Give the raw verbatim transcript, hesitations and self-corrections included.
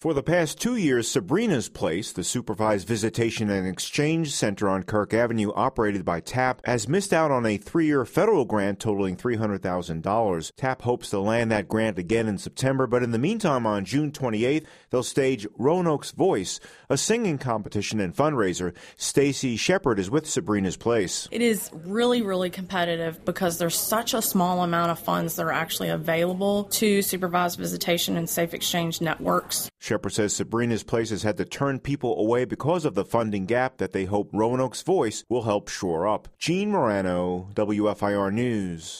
For the past two years, Sabrina's Place, the supervised visitation and exchange center on Kirk Avenue operated by TAP, has missed out on a three-year federal grant totaling three hundred thousand dollars. TAP hopes to land that grant again in September, but in the meantime, on June twenty-eighth, they'll stage Roanoke's Voice, a singing competition and fundraiser. Stacy Shepard is with Sabrina's Place. It is really, really competitive because there's such a small amount of funds that are actually available to supervised visitation and safe exchange networks. Shepard says Sabrina's Place has had to turn people away because of the funding gap that they hope Roanoke's Voice will help shore up. Gene Morano, W F I R News.